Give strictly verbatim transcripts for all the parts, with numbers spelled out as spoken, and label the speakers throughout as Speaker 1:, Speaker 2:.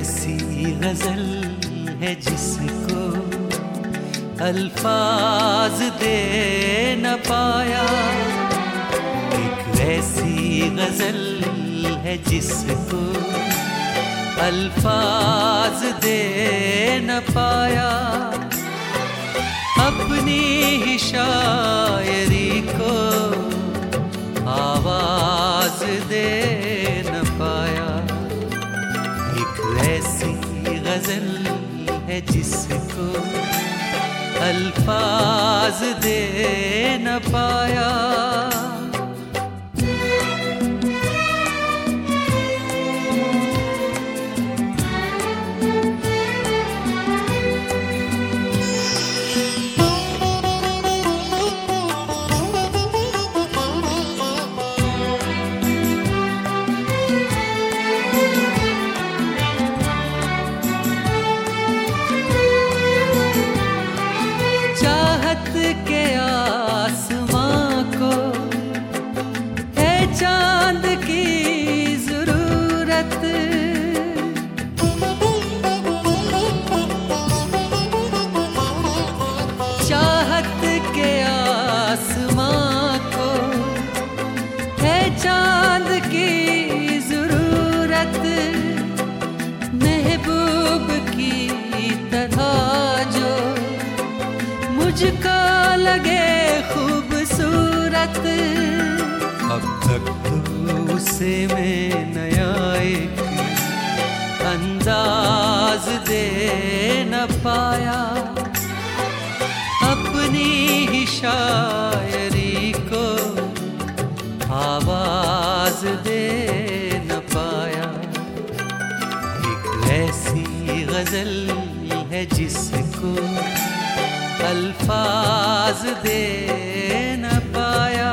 Speaker 1: ऐसी गजल है जिसको अल्फाज दे न पाया। एक ऐसी गजल है जिसको अल्फाज दे न पाया। अपनी ही शायरी को आवाज दे न पाया। एक ऐसी गजल है जिसको अल्फाज दे न पाया। के आसमां को है चांद की जरूरत। चाहत के आसमां को है चांद की जरूरत। महबूब की तरह जो मुझको लगे खूबसूरत। अब तक तो उसे मैं नया एक अंदाज दे न पाया। अपनी ही शायरी को आवाज दे न पाया। एक ऐसी गजल है जिसको अल्फाज दे न पाया।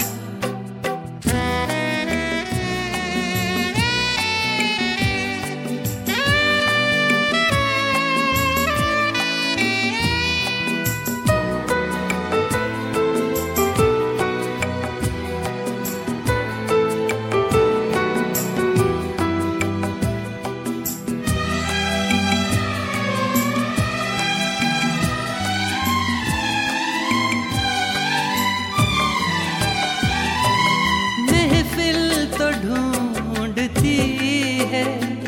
Speaker 1: ढूंढती है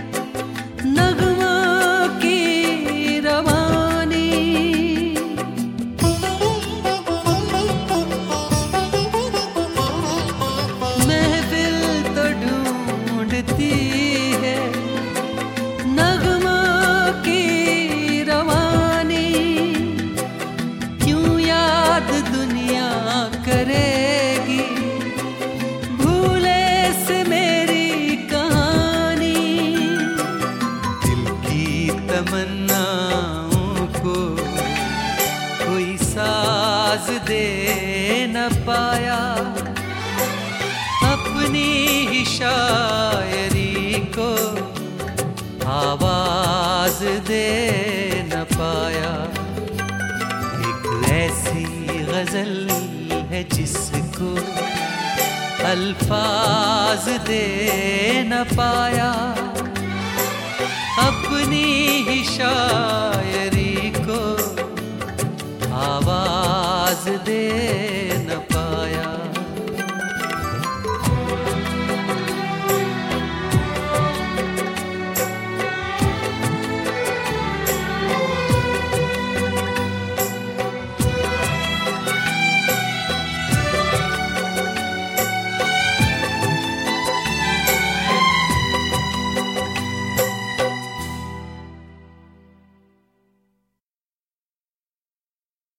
Speaker 1: नगमों की रवानी। महफिल तो ढूंढती है नगमों की रवानी। क्यों याद दुनिया करेगी तमन्नाओं को कोई साज दे न पाया। अपनी ही शायरी को आवाज दे न पाया। एक ऐसी गजल है जिसको अल्फाज दे न पाया। अपनी ही शायरी को आवाज दे